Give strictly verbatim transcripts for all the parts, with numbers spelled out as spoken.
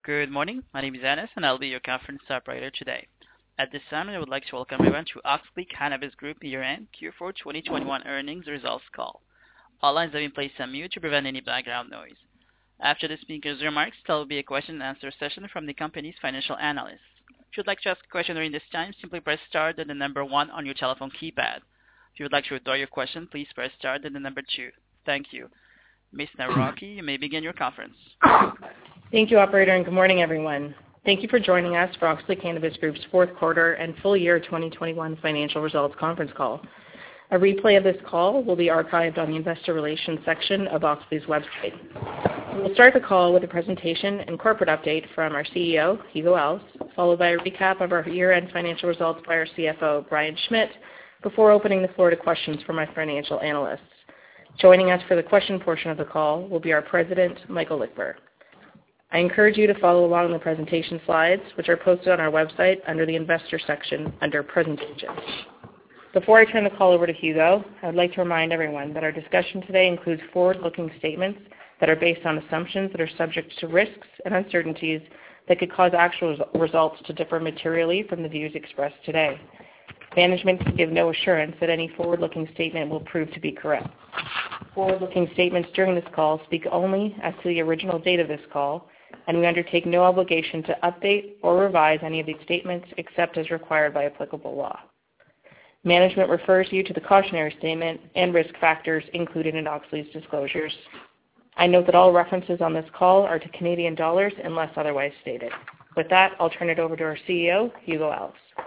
Good morning. My name is Anis, and I'll be your conference operator today. At this time, I would like to welcome everyone to Auxly Cannabis Group year-end Q four twenty twenty-one earnings results call. All lines have been placed on mute to prevent any background noise. After the speaker's remarks, there will be a question-and-answer session from the company's financial analysts. If you would like to ask a question during this time, simply press star then the number one on your telephone keypad. If you would like to withdraw your question, please press star then the number two. Thank you. Miz Nawrocki, you may begin your conference. Thank you, operator, and good morning, everyone. Thank you for joining us for Auxly Cannabis Group's fourth quarter and full year twenty twenty-one financial results conference call. A replay of this call will be archived on the investor relations section of Auxly's website. We'll start the call with a presentation and corporate update from our C E O, Hugo Alves, followed by a recap of our year-end financial results by our C F O, Brian Schmitt, before opening the floor to questions from our financial analysts. Joining us for the question portion of the call will be our president, Michael Lickver. I encourage you to follow along the presentation slides, which are posted on our website under the investor section under presentations. Before I turn the call over to Hugo, I would like to remind everyone that our discussion today includes forward-looking statements that are based on assumptions that are subject to risks and uncertainties that could cause actual results to differ materially from the views expressed today. Management can give no assurance that any forward-looking statement will prove to be correct. Forward-looking statements during this call speak only as to the original date of this call, and we undertake no obligation to update or revise any of these statements except as required by applicable law. Management refers you to the cautionary statement and risk factors included in Auxly's disclosures. I note that all references on this call are to Canadian dollars unless otherwise stated. With that, I'll turn it over to our C E O, Hugo Alves.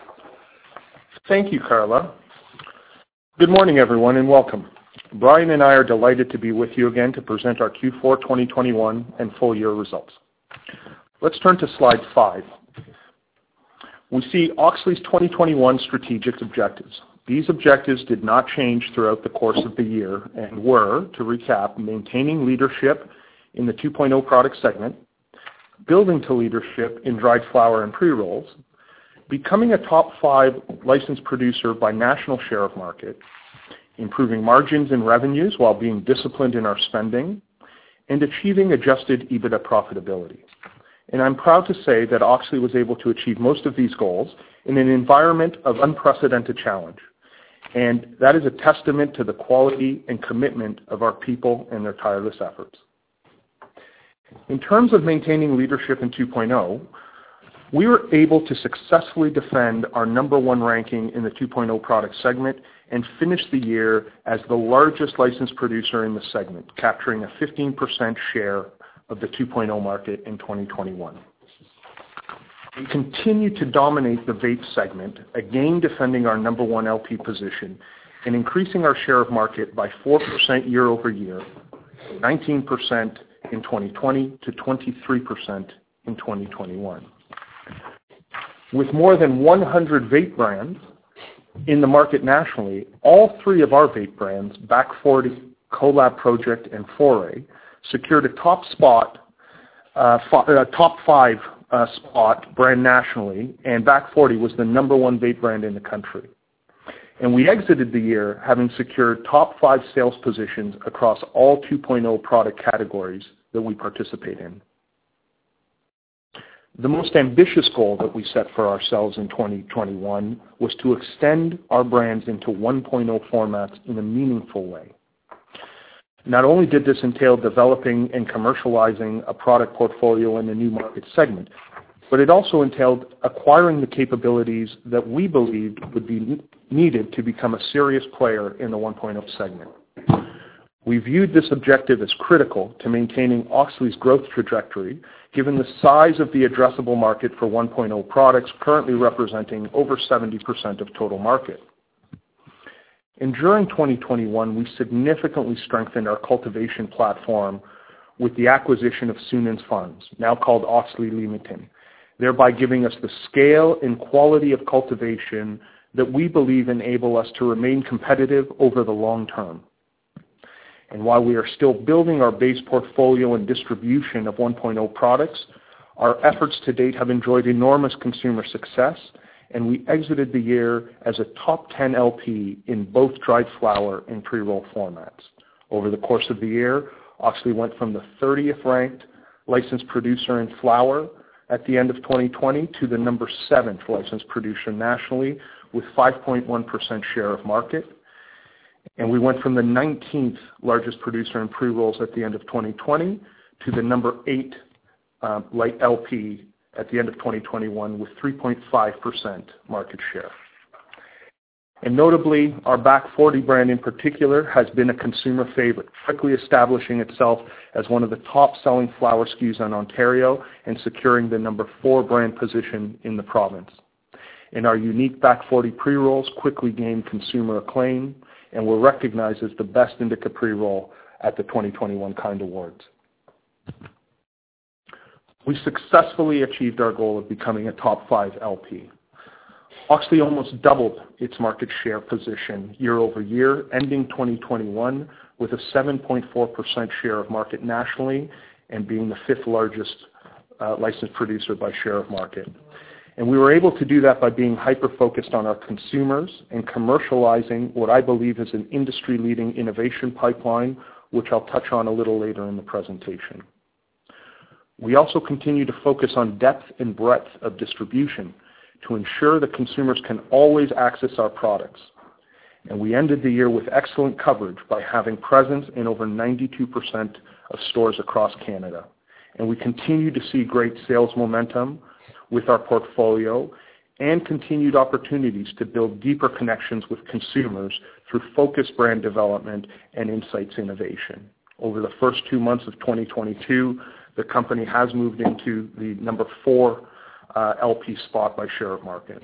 Thank you, Carla. Good morning, everyone, and welcome. Brian and I are delighted to be with you again to present our Q four twenty twenty-one and full year results. Let's turn to slide five. We see Auxly's twenty twenty-one strategic objectives. These objectives did not change throughout the course of the year and were, to recap, maintaining leadership in the two point oh product segment, building to leadership in dried flower and pre-rolls, becoming a top five licensed producer by national share of market, improving margins and revenues while being disciplined in our spending, and achieving adjusted EBITDA profitability. And I'm proud to say that Auxly was able to achieve most of these goals in an environment of unprecedented challenge. And that is a testament to the quality and commitment of our people and their tireless efforts. In terms of maintaining leadership in two point oh, we were able to successfully defend our number one ranking in the two point oh product segment and finish the year as the largest licensed producer in the segment, capturing a fifteen percent share of the two point oh market in twenty twenty-one. We continue to dominate the vape segment, again defending our number one L P position and increasing our share of market by four percent year over year, nineteen percent in twenty twenty to twenty-three percent in twenty twenty-one. With more than one hundred vape brands in the market nationally, all three of our vape brands, Back forty, Collab Project, and Foray, secured a top spot, uh, f- uh, top five uh, spot brand nationally, and Back forty was the number one vape brand in the country. And we exited the year having secured top five sales positions across all two point oh product categories that we participate in. The most ambitious goal that we set for ourselves in twenty twenty-one was to extend our brands into one point oh formats in a meaningful way. Not only did this entail developing and commercializing a product portfolio in a new market segment, but it also entailed acquiring the capabilities that we believed would be needed to become a serious player in the one point oh segment. We viewed this objective as critical to maintaining Auxly's growth trajectory, given the size of the addressable market for one point oh products currently representing over seventy percent of total market. And during twenty twenty-one, we significantly strengthened our cultivation platform with the acquisition of Sunens Farms, now called Auxly Leamington, thereby giving us the scale and quality of cultivation that we believe enable us to remain competitive over the long term. And while we are still building our base portfolio and distribution of one point oh products, our efforts to date have enjoyed enormous consumer success, and we exited the year as a top ten L P in both dried flower and pre-roll formats. Over the course of the year, Auxly went from the thirtieth ranked licensed producer in flower at the end of twenty twenty to the number seventh licensed producer nationally with five point one percent share of market. And we went from the nineteenth largest producer in pre-rolls at the end of twenty twenty to the number eight uh, light L P at the end of twenty twenty-one with three point five percent market share. And notably, our Back forty brand in particular has been a consumer favorite, quickly establishing itself as one of the top-selling flower S K Us in Ontario and securing the number four brand position in the province. And our unique Back forty pre-rolls quickly gained consumer acclaim and were recognized as the best indica pre-roll at the twenty twenty-one Kind Awards. We successfully achieved our goal of becoming a top five L P. Auxly almost doubled its market share position year over year, ending twenty twenty-one with a seven point four percent share of market nationally and being the fifth largest uh, licensed producer by share of market. And we were able to do that by being hyper-focused on our consumers and commercializing what I believe is an industry-leading innovation pipeline, which I'll touch on a little later in the presentation. We also continue to focus on depth and breadth of distribution to ensure that consumers can always access our products. And we ended the year with excellent coverage by having presence in over ninety-two percent of stores across Canada. And we continue to see great sales momentum with our portfolio and continued opportunities to build deeper connections with consumers through focused brand development and insights innovation. Over the first two months of twenty twenty-two, the company has moved into the number four uh, L P spot by share of market.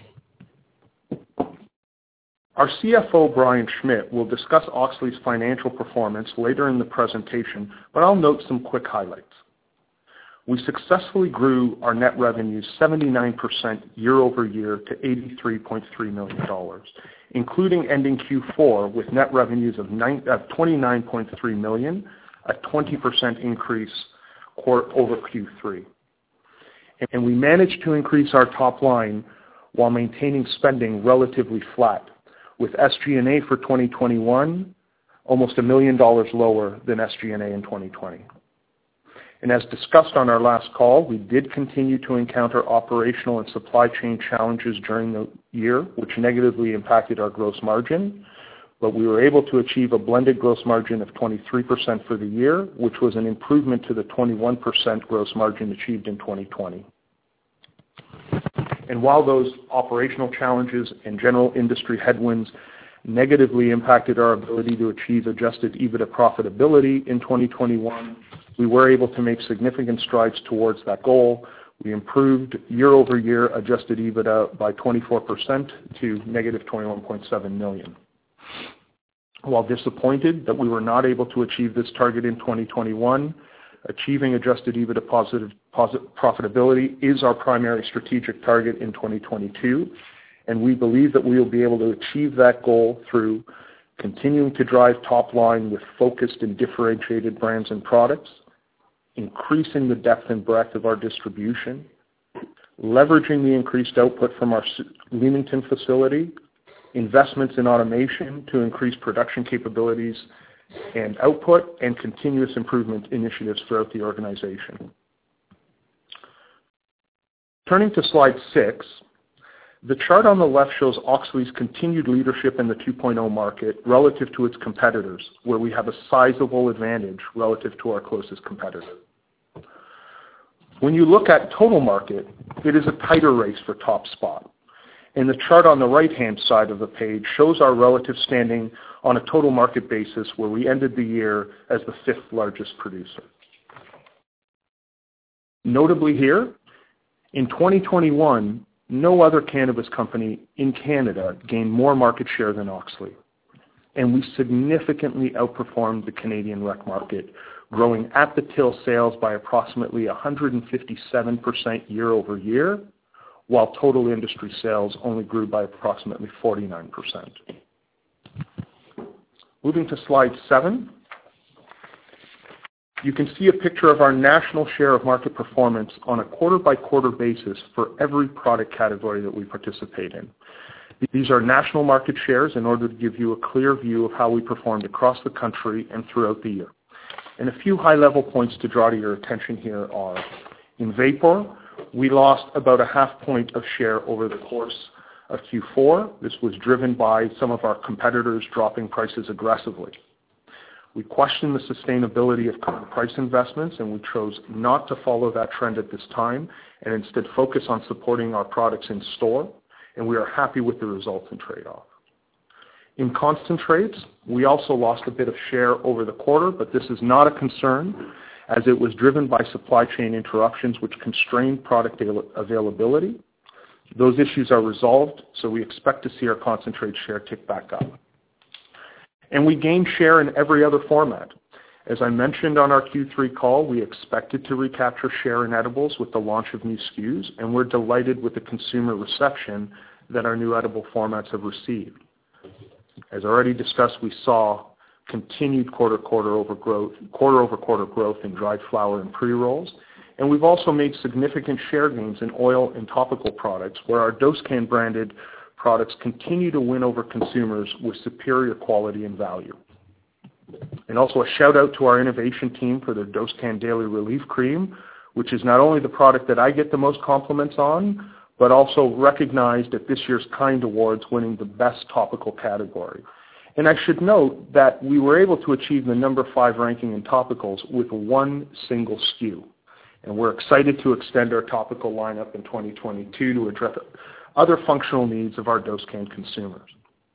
Our C F O, Brian Schmidt, will discuss Auxly's financial performance later in the presentation, but I'll note some quick highlights. We successfully grew our net revenues seventy-nine percent year over year to eighty-three point three million dollars, including ending Q four with net revenues of twenty-nine point three million dollars, a twenty percent increase over Q three. And we managed to increase our top line while maintaining spending relatively flat, with S G and A for twenty twenty-one almost a million dollars lower than S G and A in twenty twenty. And as discussed on our last call, we did continue to encounter operational and supply chain challenges during the year, which negatively impacted our gross margin. But we were able to achieve a blended gross margin of twenty-three percent for the year, which was an improvement to the twenty-one percent gross margin achieved in twenty twenty. And while those operational challenges and general industry headwinds negatively impacted our ability to achieve adjusted EBITDA profitability in twenty twenty-one, we were able to make significant strides towards that goal. We improved year-over-year adjusted EBITDA by twenty-four percent to negative twenty-one point seven million dollars. While disappointed that we were not able to achieve this target in twenty twenty-one, achieving adjusted EBITDA positive, positive profitability is our primary strategic target in twenty twenty-two, and we believe that we will be able to achieve that goal through continuing to drive top line with focused and differentiated brands and products, increasing the depth and breadth of our distribution, leveraging the increased output from our Leamington facility, investments in automation to increase production capabilities and output, and continuous improvement initiatives throughout the organization. Turning to slide six, the chart on the left shows Auxly's continued leadership in the two point oh market relative to its competitors, where we have a sizable advantage relative to our closest competitor. When you look at total market, it is a tighter race for top spot. And the chart on the right-hand side of the page shows our relative standing on a total market basis, where we ended the year as the fifth largest producer. Notably here, in twenty twenty-one, no other cannabis company in Canada gained more market share than Auxly. And we significantly outperformed the Canadian rec market, growing at the till sales by approximately one hundred fifty-seven percent year over year, while total industry sales only grew by approximately forty-nine percent. Moving to slide seven, you can see a picture of our national share of market performance on a quarter-by-quarter basis for every product category that we participate in. These are national market shares in order to give you a clear view of how we performed across the country and throughout the year. And a few high-level points to draw to your attention here are, in vapor, we lost about a half point of share over the course of Q four. This was driven by some of our competitors dropping prices aggressively. We questioned the sustainability of current price investments, and we chose not to follow that trend at this time and instead focus on supporting our products in store, and we are happy with the results and trade-off. In concentrates, we also lost a bit of share over the quarter, but this is not a concern as it was driven by supply chain interruptions which constrained product availability. Those issues are resolved, so we expect to see our concentrate share tick back up. And we gained share in every other format. As I mentioned on our Q three call, we expected to recapture share in edibles with the launch of new S K Us, and we're delighted with the consumer reception that our new edible formats have received. As already discussed, we saw continued quarter-quarter over growth, quarter-over-quarter growth in dried flower and pre-rolls, and we've also made significant share gains in oil and topical products, where our Dosecann branded products continue to win over consumers with superior quality and value. And also a shout out to our innovation team for their Dosecann Daily Relief Cream, which is not only the product that I get the most compliments on, but also recognized at this year's KIND Awards, winning the best topical category. And I should note that we were able to achieve the number five ranking in topicals with one single S K U. And we're excited to extend our topical lineup in twenty twenty-two to address other functional needs of our Dosecann consumers.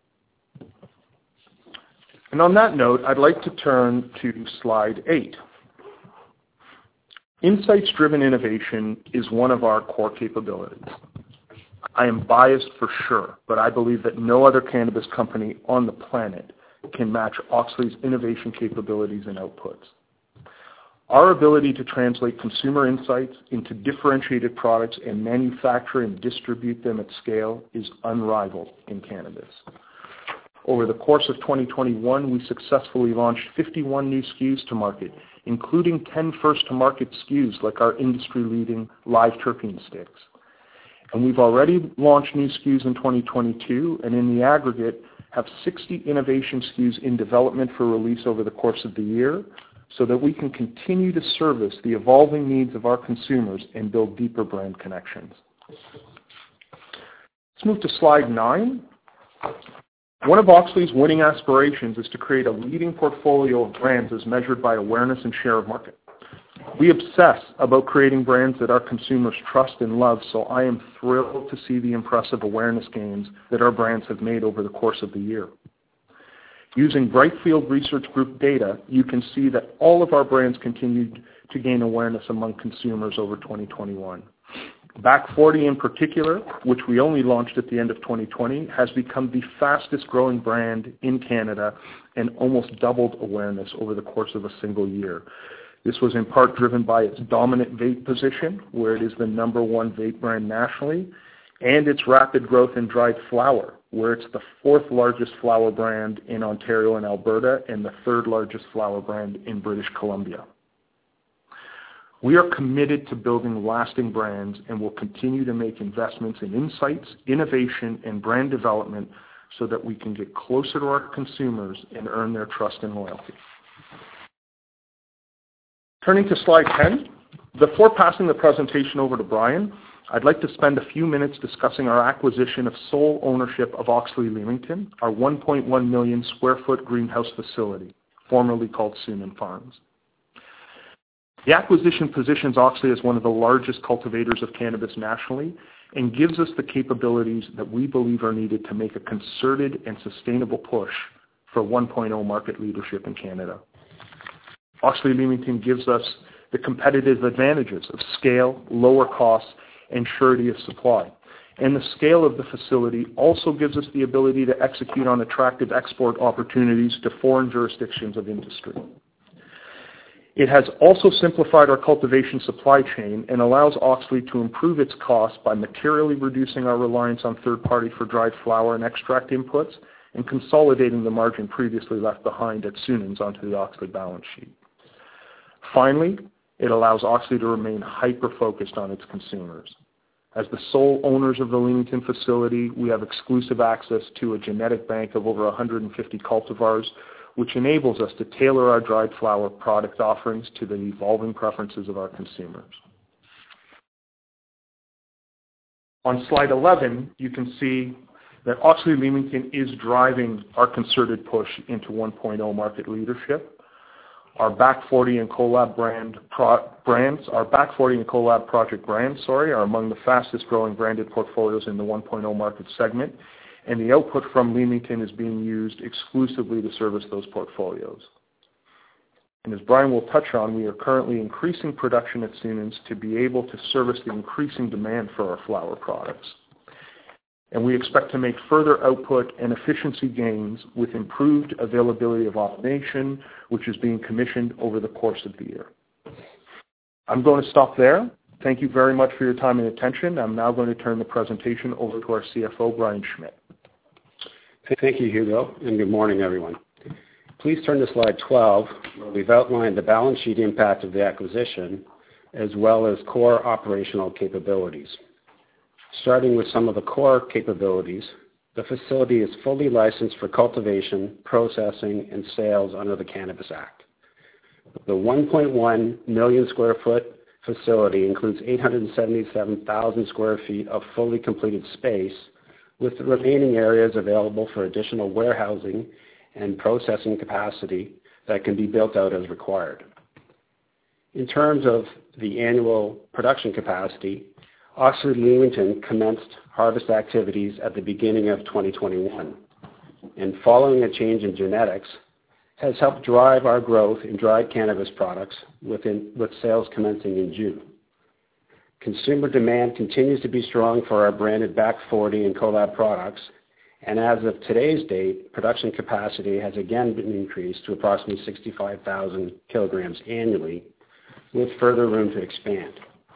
And on that note, I'd like to turn to slide eight. Insights-driven innovation is one of our core capabilities. I am biased for sure, but I believe that no other cannabis company on the planet can match Auxly's innovation capabilities and outputs. Our ability to translate consumer insights into differentiated products and manufacture and distribute them at scale is unrivaled in cannabis. Over the course of twenty twenty-one, we successfully launched fifty-one new S K Us to market, including ten first-to-market S K Us like our industry-leading live terpene sticks. And we've already launched new S K Us in twenty twenty-two, and in the aggregate have sixty innovation S K Us in development for release over the course of the year, so that we can continue to service the evolving needs of our consumers and build deeper brand connections. Let's move to slide nine. One of Auxly's winning aspirations is to create a leading portfolio of brands as measured by awareness and share of market. We obsess about creating brands that our consumers trust and love, so I am thrilled to see the impressive awareness gains that our brands have made over the course of the year. Using Brightfield Research Group data, you can see that all of our brands continued to gain awareness among consumers over twenty twenty-one. Back forty in particular, which we only launched at the end of twenty twenty, has become the fastest growing brand in Canada and almost doubled awareness over the course of a single year. This was in part driven by its dominant vape position, where it is the number one vape brand nationally, and its rapid growth in dried flower, where it's the fourth largest flower brand in Ontario and Alberta and the third largest flower brand in British Columbia. We are committed to building lasting brands and will continue to make investments in insights, innovation, and brand development so that we can get closer to our consumers and earn their trust and loyalty. Turning to slide ten, before passing the presentation over to Brian, I'd like to spend a few minutes discussing our acquisition of sole ownership of Auxly Leamington, our one point one million square foot greenhouse facility, formerly called Suman Farms. The acquisition positions Auxly as one of the largest cultivators of cannabis nationally and gives us the capabilities that we believe are needed to make a concerted and sustainable push for one point oh market leadership in Canada. Auxly Leamington gives us the competitive advantages of scale, lower costs, and surety of supply. And the scale of the facility also gives us the ability to execute on attractive export opportunities to foreign jurisdictions of industry. It has also simplified our cultivation supply chain and allows Auxly to improve its costs by materially reducing our reliance on third-party for dried flower and extract inputs and consolidating the margin previously left behind at Sunens onto the Auxly balance sheet. Finally, it allows Auxly to remain hyper-focused on its consumers. As the sole owners of the Leamington facility, we have exclusive access to a genetic bank of over one hundred fifty cultivars, which enables us to tailor our dried flower product offerings to the evolving preferences of our consumers. On slide eleven, you can see that Auxly Leamington is driving our concerted push into one point oh market leadership. Our Back forty and Collab brand pro, brands, our Back forty and Collab Project brands, sorry, are among the fastest growing branded portfolios in the one point oh market segment, and the output from Leamington is being used exclusively to service those portfolios. And as Brian will touch on, we are currently increasing production at Sunens to be able to service the increasing demand for our flower products. And we expect to make further output and efficiency gains with improved availability of automation, which is being commissioned over the course of the year. I'm going to stop there. Thank you very much for your time and attention. I'm now going to turn the presentation over to our C F O, Brian Schmitt. Thank you, Hugo, and good morning, everyone. Please turn to slide twelve, where we've outlined the balance sheet impact of the acquisition, as well as core operational capabilities. Starting with some of the core capabilities, the facility is fully licensed for cultivation, processing, and sales under the Cannabis Act. The one point one million square foot facility includes eight hundred seventy-seven thousand square feet of fully completed space, with the remaining areas available for additional warehousing and processing capacity that can be built out as required. In terms of the annual production capacity, Auxly Leamington commenced harvest activities at the beginning of twenty twenty-one, and following a change in genetics, has helped drive our growth in dried cannabis products within, with sales commencing in June. Consumer demand continues to be strong for our branded Back forty and Collab products, and as of today's date, production capacity has again been increased to approximately sixty-five thousand kilograms annually, with further room to expand.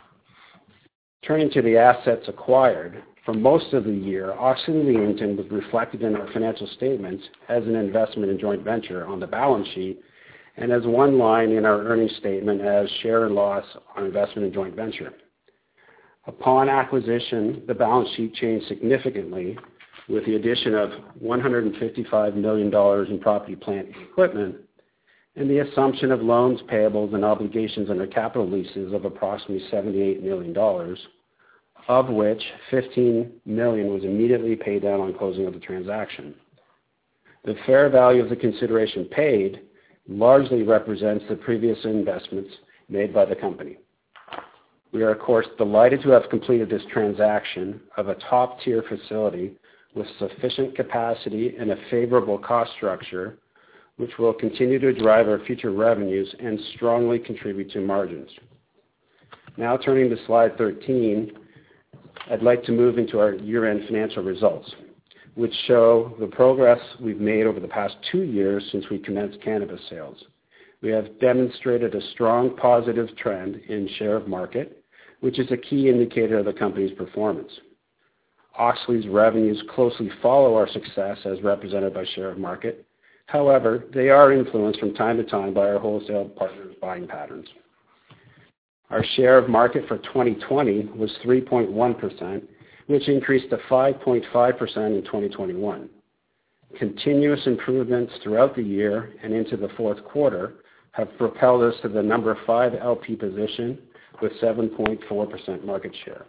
Turning to the assets acquired, for most of the year, Auxly Leamington was reflected in our financial statements as an investment in joint venture on the balance sheet, and as one line in our earnings statement as share and loss on investment in joint venture. Upon acquisition, the balance sheet changed significantly with the addition of one hundred fifty-five million dollars in property, plant, and equipment, and the assumption of loans, payables, and obligations under capital leases of approximately seventy-eight million dollars, of which fifteen million dollars was immediately paid down on closing of the transaction. The fair value of the consideration paid largely represents the previous investments made by the company. We are, of course, delighted to have completed this transaction of a top-tier facility with sufficient capacity and a favorable cost structure, which will continue to drive our future revenues and strongly contribute to margins. Now turning to slide thirteen, I'd like to move into our year-end financial results, which show the progress we've made over the past two years since we commenced cannabis sales. We have demonstrated a strong positive trend in share of market, which is a key indicator of the company's performance. Auxly's revenues closely follow our success as represented by share of market. However, they are influenced from time to time by our wholesale partners' buying patterns. Our share of market for twenty twenty was three point one percent, which increased to five point five percent in twenty twenty-one. Continuous improvements throughout the year and into the fourth quarter have propelled us to the number five L P position with seven point four percent market share.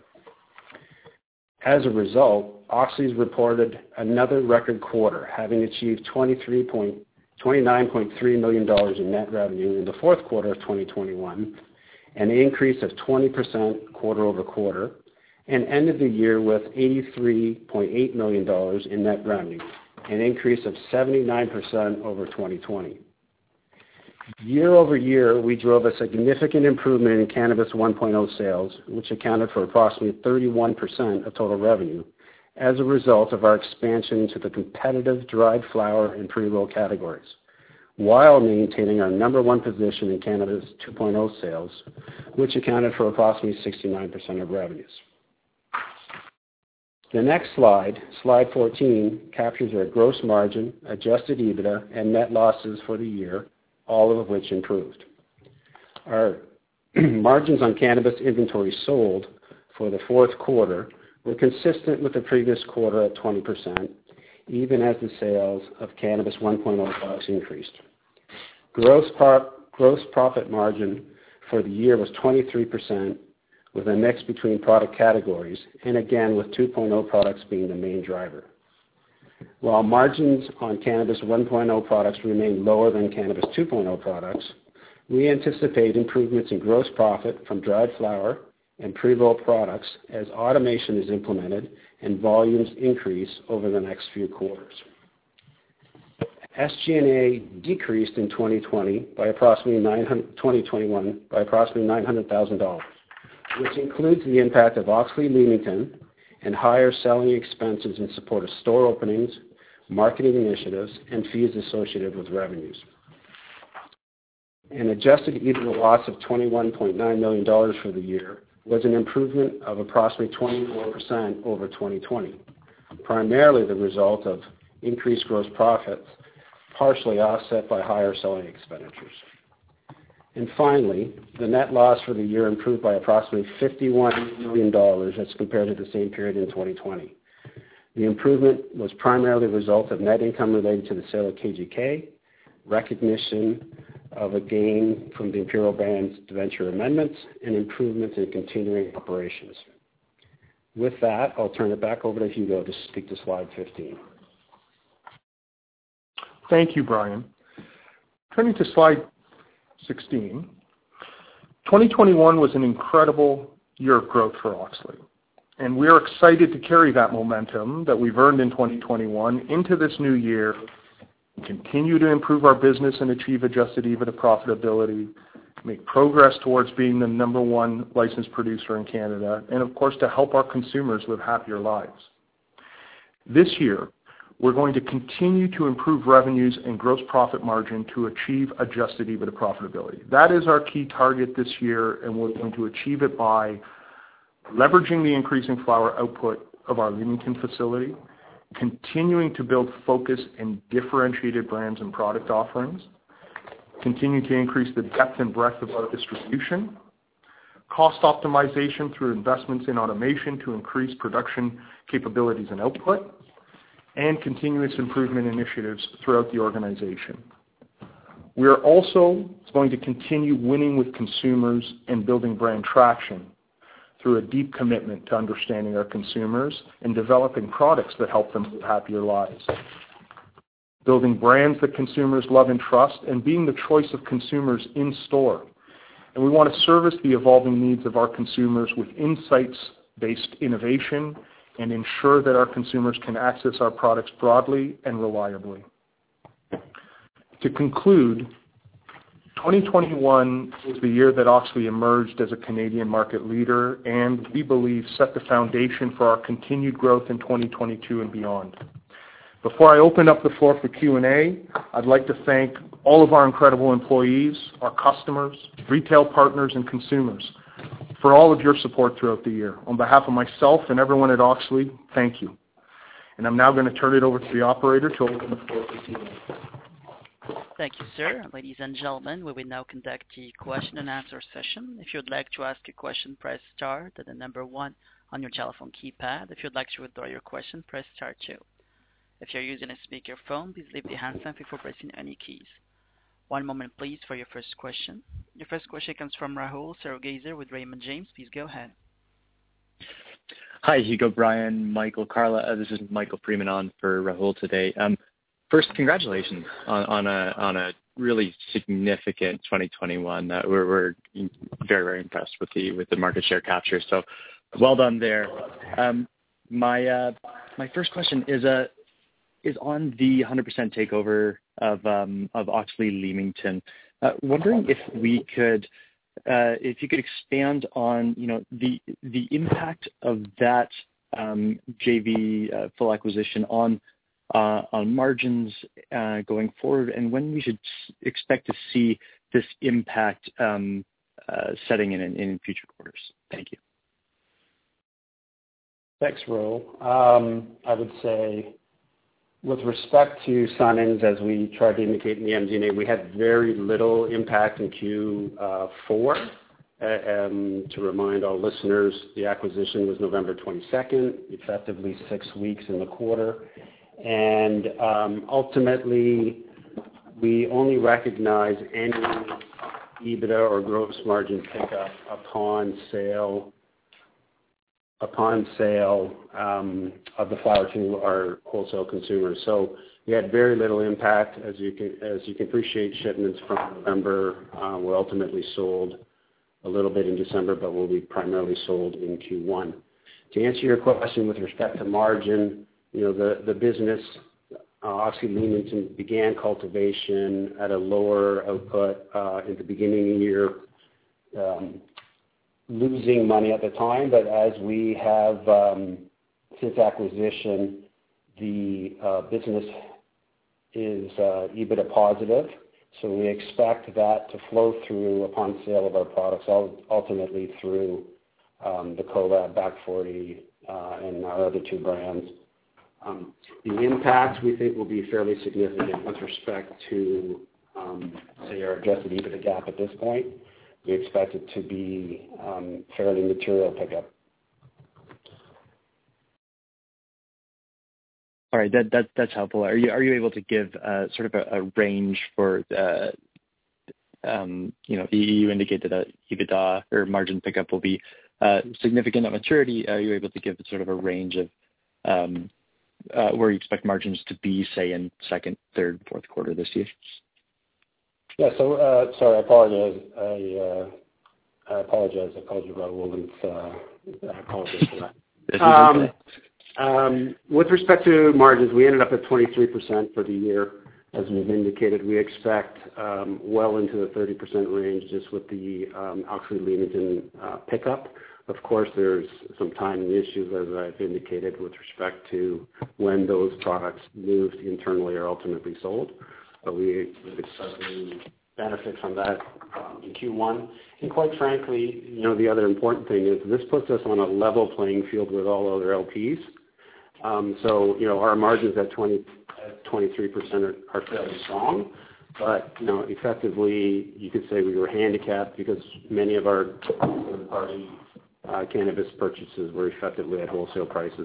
As a result, Auxly's reported another record quarter, having achieved twenty-nine point three million dollars in net revenue in the fourth quarter of twenty twenty-one, an increase of twenty percent quarter over quarter, and ended the year with eighty-three point eight million dollars in net revenue, an increase of seventy-nine percent over twenty twenty. Year over year, we drove a significant improvement in Cannabis one point oh sales, which accounted for approximately thirty-one percent of total revenue, as a result of our expansion into the competitive dried flower and pre-roll categories, while maintaining our number one position in Cannabis two point oh sales, which accounted for approximately sixty-nine percent of revenues. The next slide, slide fourteen, captures our gross margin, adjusted EBITDA, and net losses for the year, all of which improved. Our margins on cannabis inventory sold for the fourth quarter were consistent with the previous quarter at twenty percent, even as the sales of Cannabis one point oh products increased. Gross, pro- gross profit margin for the year was twenty-three percent, with a mix between product categories, and again with two point oh products being the main driver. While margins on Cannabis one point oh products remain lower than Cannabis two point oh products, we anticipate improvements in gross profit from dried flower and pre-roll products as automation is implemented and volumes increase over the next few quarters. S G and A decreased in twenty twenty by approximately nine hundred, twenty twenty-one by approximately nine hundred thousand dollars, which includes the impact of Auxly Leamington and higher selling expenses in support of store openings, marketing initiatives, and fees associated with revenues. An adjusted EBITDA loss of twenty-one point nine million dollars for the year was an improvement of approximately twenty-four percent over twenty twenty, primarily the result of increased gross profits, partially offset by higher selling expenditures. And finally, the net loss for the year improved by approximately fifty-one million dollars as compared to the same period in twenty twenty. The improvement was primarily the result of net income related to the sale of K G K, recognition of a gain from the Imperial Brands debenture amendments, and improvements in continuing operations. With that, I'll turn it back over to Hugo to speak to slide fifteen. Thank you, Brian. Turning to slide sixteen, twenty twenty-one was an incredible year of growth for Auxly, and we are excited to carry that momentum that we've earned in twenty twenty-one into this new year, continue to improve our business and achieve adjusted EBITDA profitability, make progress towards being the number one licensed producer in Canada, and of course to help our consumers live happier lives. This year, we're going to continue to improve revenues and gross profit margin to achieve adjusted EBITDA profitability. That is our key target this year, and we're going to achieve it by leveraging the increasing flower output of our Leamington facility, continuing to build focus and differentiated brands and product offerings, continue to increase the depth and breadth of our distribution, cost optimization through investments in automation to increase production capabilities and output, and continuous improvement initiatives throughout the organization. We are also going to continue winning with consumers and building brand traction through a deep commitment to understanding our consumers and developing products that help them live happier lives. Building brands that consumers love and trust, and being the choice of consumers in store. And we want to service the evolving needs of our consumers with insights-based innovation and ensure that our consumers can access our products broadly and reliably. To conclude, twenty twenty-one was the year that Auxly emerged as a Canadian market leader and, we believe, set the foundation for our continued growth in twenty twenty-two and beyond. Before I open up the floor for Q and A, I'd like to thank all of our incredible employees, our customers, retail partners, and consumers for all of your support throughout the year. On behalf of myself and everyone at Auxly, thank you. And I'm now going to turn it over to the operator to open the floor for Q and A. Thank you, sir. Ladies and gentlemen, we will now conduct the question and answer session. If you'd like to ask a question, press star, then the number one on your telephone keypad. If you'd like to withdraw your question, press star two. If you're using a speakerphone, please leave the handset before pressing any keys. One moment, please, for your first question. Your first question comes from Rahul Sarugaser with Raymond James. Please go ahead. Hi, Hugo, Brian, Michael, Carla. Uh, this is Michael Freeman on for Rahul today. Um, first, congratulations on, on a on a really significant twenty twenty-one. Uh, we're, we're very very impressed with the with the market share capture. So, well done there. Um, my uh, my first question is a. Uh, is on the one hundred percent takeover of um, of Auxly Leamington. Uh, wondering if we could, uh, if you could expand on, you know, the the impact of that um, J V uh, full acquisition on uh, on margins uh, going forward, and when we should expect to see this impact um, uh, setting in, in in future quarters. Thank you. Thanks, Ro. Um, I would say, with respect to Sun-ins, as we tried to indicate in the M D and A, we had very little impact in Q four. Uh, um, to remind all listeners, the acquisition was November twenty-second, effectively six weeks in the quarter. And um, ultimately, we only recognize any EBITDA or gross margin pickup upon sale upon sale um, of the flower to our wholesale consumers. So we had very little impact. As you can as you can appreciate, shipments from November uh, were ultimately sold a little bit in December, but will be primarily sold in Q one. To answer your question with respect to margin, you know, the, the business, uh, Auxly Leamington began cultivation at a lower output uh, in the beginning of the year, um, losing money at the time, but as we have, um, since acquisition, the uh, business is uh, EBITDA positive, so we expect that to flow through upon sale of our products, ultimately through um, the Colab, Back forty, uh, and our other two brands. Um, the impact, we think, will be fairly significant with respect to, um, say, our adjusted EBITDA gap at this point. We expect it to be um, fairly material pickup. All right, that, that that's helpful. Are you are you able to give uh, sort of a, a range for, uh, um, you know, you indicated that EBITDA or margin pickup will be uh, significant at maturity. Are you able to give sort of a range of um, uh, where you expect margins to be, say, in second, third, fourth quarter this year? Yeah, so, uh, sorry, I apologize. I, uh, I apologize. I called you Rahul, and uh, I apologize for that. Um, um, with respect to margins, we ended up at twenty-three percent for the year. As we've indicated, we expect um, well into the thirty percent range just with the um, Auxly Leamington uh, pickup. Of course, there's some timing issues, as I've indicated, with respect to when those products moved internally or ultimately sold. But we would certainly benefit from that um, in Q one. And quite frankly, you know, the other important thing is this puts us on a level playing field with all other L Ps. Um, so, you know, our margins at twenty, at twenty-three percent are, are fairly strong. But, you know, effectively, you could say we were handicapped because many of our third-party uh, cannabis purchases were effectively at wholesale prices.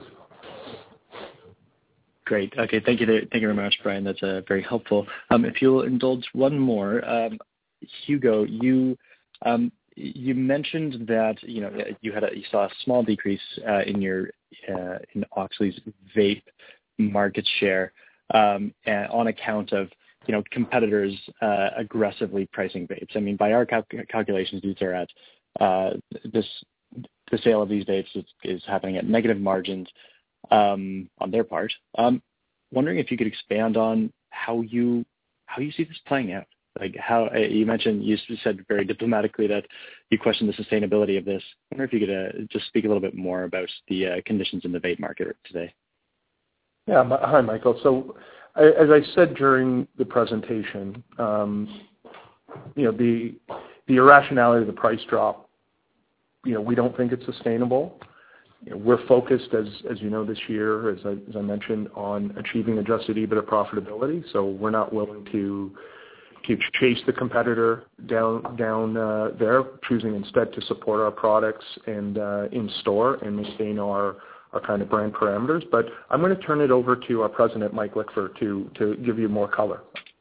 Great. Okay. Thank you. Thank you very much, Brian. That's uh, very helpful. Um, if you'll indulge one more, um, Hugo, you um, you mentioned that you know you had a, you saw a small decrease uh, in your uh, in Auxly's vape market share um, and on account of you know competitors uh, aggressively pricing vapes. I mean, by our cal- calculations, these are at uh, this the sale of these vapes is, is happening at negative margins. Um, on their part. Um, wondering if you could expand on how you how you see this playing out. Like how uh, you mentioned, you said very diplomatically that you question the sustainability of this. I wonder if you could uh, just speak a little bit more about the uh, conditions in the vape market today. Yeah, hi, Michael. So as I said during the presentation, um, you know, the the irrationality of the price drop, you know, we don't think it's sustainable. You know, we're focused, as as you know, this year, as I, as I mentioned, on achieving adjusted EBITDA profitability. So we're not willing to to chase the competitor down down uh, there, choosing instead to support our products and uh, in store and maintain our our kind of brand parameters. But I'm going to turn it over to our president, Mike Lickford, to to give you more color.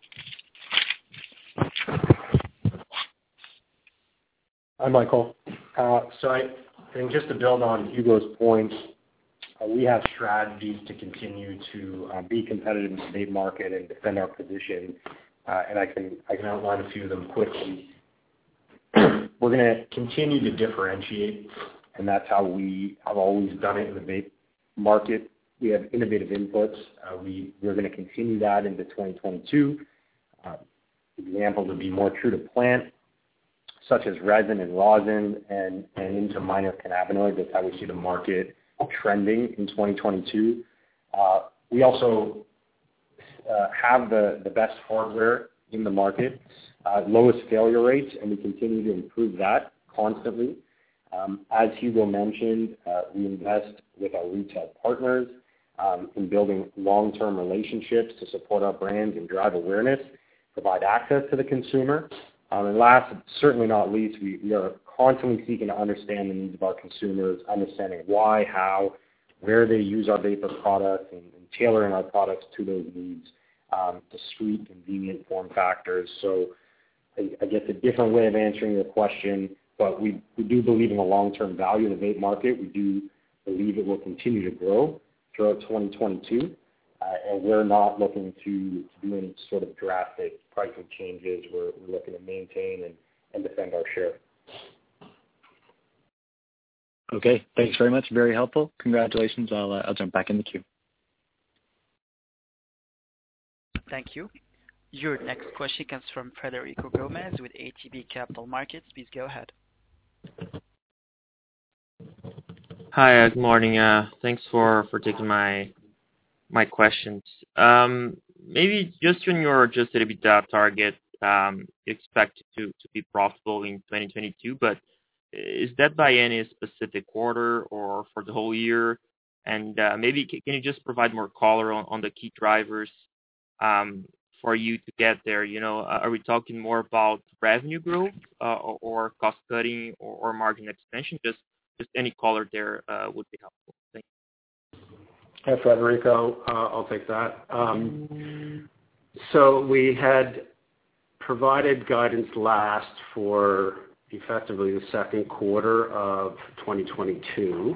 Hi, Michael. Uh, so I. I think just to build on Hugo's points, uh, we have strategies to continue to uh, be competitive in the vape market and defend our position, uh, and I can I can outline a few of them quickly. We're going to continue to differentiate, and that's how we have always done it in the vape market. We have innovative inputs. Uh, we we're going to continue that into twenty twenty-two. Uh, example to be more true to plant, such as resin and rosin and, and into minor cannabinoids. That's how we see the market trending in twenty twenty-two. Uh, we also uh, have the, the best hardware in the market, uh, lowest failure rates, and we continue to improve that constantly. Um, as Hugo mentioned, uh, we invest with our retail partners um, in building long-term relationships to support our brands and drive awareness, provide access to the consumer. Um, and last, but certainly not least, we, we are constantly seeking to understand the needs of our consumers, understanding why, how, where they use our vapor products and, and tailoring our products to those needs, um, discreet, convenient form factors. So I, I guess a different way of answering your question, but we, we do believe in the long-term value of the vape market. We do believe it will continue to grow throughout twenty twenty-two, uh, and we're not looking to, to do any sort of drastic pricing changes. We're, we're looking to maintain and, and defend our share. Okay, thanks very much. Very helpful. Congratulations. I'll uh, I'll jump back in the queue. Thank you. Your next question comes from Frederico Gomez with A T B Capital Markets. Please go ahead. Hi, uh, good morning. Uh, thanks for, for taking my my questions. Um, maybe just on your adjusted EBITDA target, um, you expect to, to be profitable in twenty twenty-two, but is that by any specific quarter or for the whole year? And uh, maybe can you just provide more color on, on the key drivers um, for you to get there? You know, are we talking more about revenue growth uh, or, or cost cutting or, or margin expansion? Just just any color there uh, would be helpful. Thank you. Hi, Federico. Uh, I'll take that. Um, so we had provided guidance last for effectively the second quarter of twenty twenty-two.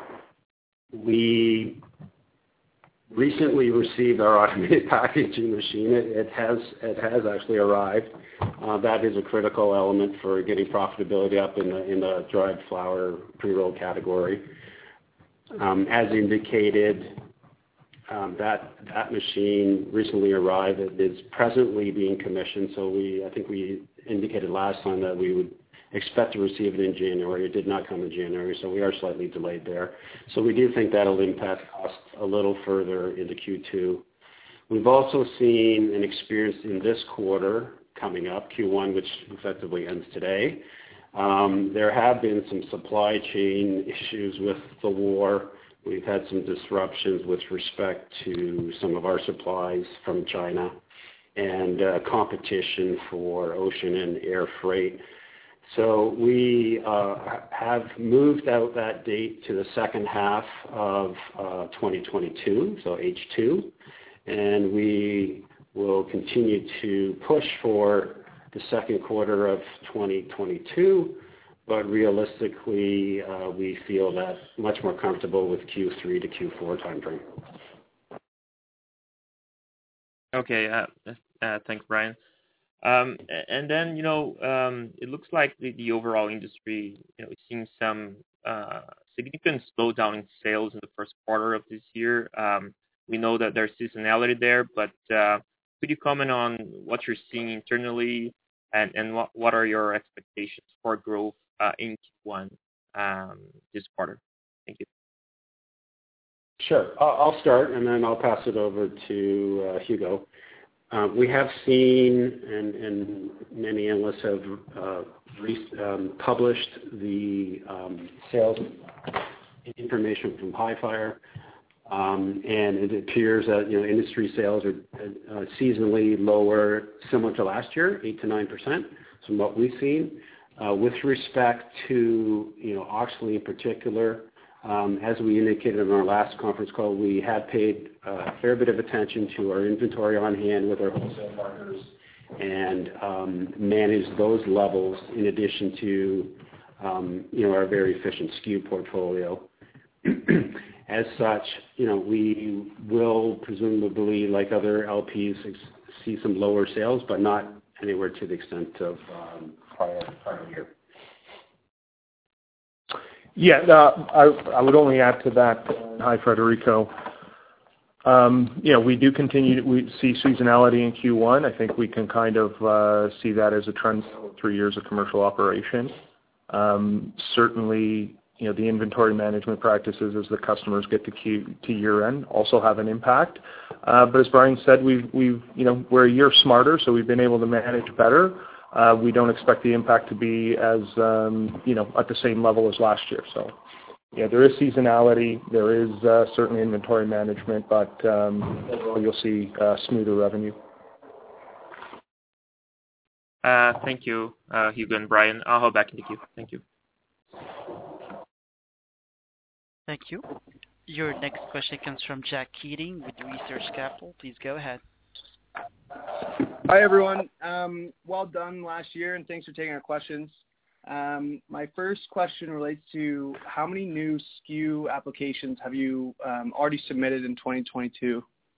We recently received our automated packaging machine. It, it has it has actually arrived. Uh, that is a critical element for getting profitability up in the in the dried flower pre-roll category. Um, as indicated, um, that that machine recently arrived. It is presently being commissioned. So we I think we indicated last time that we would expect to receive it in January. It did not come in January, so we are slightly delayed there. So we do think that'll impact costs a little further into Q two. We've also seen and experienced in this quarter coming up, Q one, which effectively ends today, um, there have been some supply chain issues with the war. We've had some disruptions with respect to some of our supplies from China and uh, competition for ocean and air freight. So we uh, have moved out that date to the second half of uh, twenty twenty-two, so H two, and we will continue to push for the second quarter of twenty twenty-two, but realistically, uh, we feel that much more comfortable with Q three to Q four timeframe. Okay, uh, uh, thanks, Brian. Um, and then, you know, um, it looks like the, the overall industry, you know, is seeing some uh, significant slowdown in sales in the first quarter of this year. Um, we know that there's seasonality there, but uh, could you comment on what you're seeing internally and, and what, what are your expectations for growth uh, in Q one um, this quarter? Thank you. Sure. I'll start, and then I'll pass it over to uh, Hugo. Uh, we have seen, and, and many analysts have uh, re- um, published the um, sales information from Hifyre, um, and it appears that you know industry sales are uh, seasonally lower, similar to last year, eight to nine percent, from what we've seen. Uh, with respect to you know Auxly in particular. Um, as we indicated in our last conference call, we had paid a fair bit of attention to our inventory on hand with our wholesale partners and um, managed those levels in addition to um, you know, our very efficient S K U portfolio. As such, you know, we will presumably, like other L Ps, see some lower sales, but not anywhere to the extent of um, prior, prior year. Yeah, uh, I, I would only add to that. Hi, Federico. Um, you know, we do continue to we see seasonality in Q one. I think we can kind of uh, see that as a trend for three years of commercial operation. Um, certainly, you know, the inventory management practices as the customers get to, Q, to year end also have an impact. Uh, but as Brian said, we've, we've, you know, we're a year smarter, so we've been able to manage better. Uh, we don't expect the impact to be as, um, you know, at the same level as last year. So, yeah, there is seasonality. There is uh, certainly inventory management, but um, overall you'll see uh, smoother revenue. Uh, thank you, uh, Hugo and Brian. I'll hold back in the queue. Thank you. Thank you. Your next question comes from Jack Keating with Research Capital. Please go ahead. Hi, everyone. Um, well done last year, and thanks for taking our questions. Um, my first question relates to how many new S K U applications have you um, already submitted in twenty twenty-two?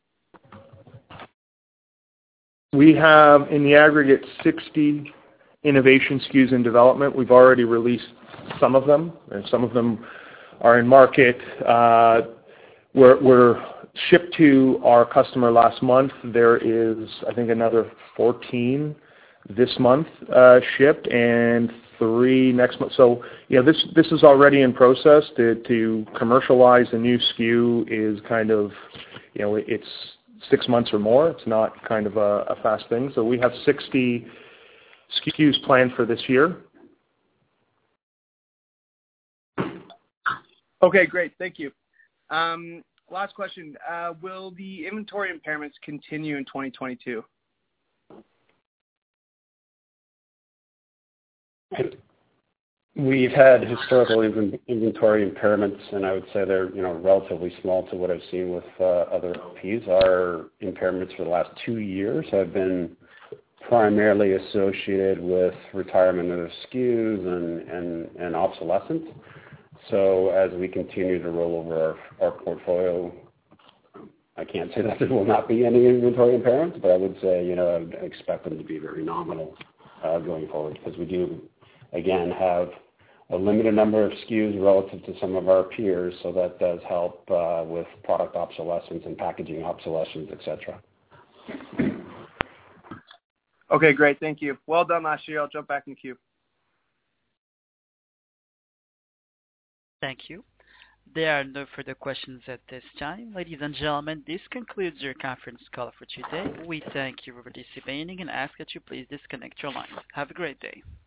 We have, in the aggregate, sixty innovation S K Us in development. We've already released some of them, and some of them are in market. Uh, we're, we're shipped to our customer last month. There is, I think, another fourteen this month uh, shipped, and three next month. So, yeah, this this is already in process. To, to commercialize a new S K U is kind of, you know, it's six months or more. It's not kind of a, a fast thing. So we have sixty S K Us planned for this year. Okay, great. Thank you. Um, last question. Uh, will the inventory impairments continue in twenty twenty-two? We've had historical inventory impairments, and I would say they're, you know, relatively small to what I've seen with uh, other L Ps. Our impairments for the last two years have been primarily associated with retirement of S K Us and, and, and obsolescence. So as we continue to roll over our, our portfolio, I can't say that there will not be any inventory impairments, but I would say, you know, I would expect them to be very nominal uh, going forward, because we do, again, have a limited number of S K Us relative to some of our peers, so that does help uh, with product obsolescence and packaging obsolescence, et cetera. Okay, great. Thank you. Well done last year. I'll jump back in the queue. Thank you. There are no further questions at this time. Ladies and gentlemen, this concludes your conference call for today. We thank you for participating and ask that you please disconnect your lines. Have a great day.